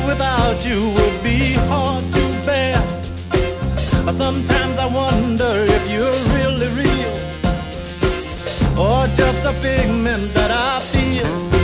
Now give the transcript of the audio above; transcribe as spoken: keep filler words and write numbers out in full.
without you will be hard to bear. Sometimes I wonder if you're really real or just a figment that I feel.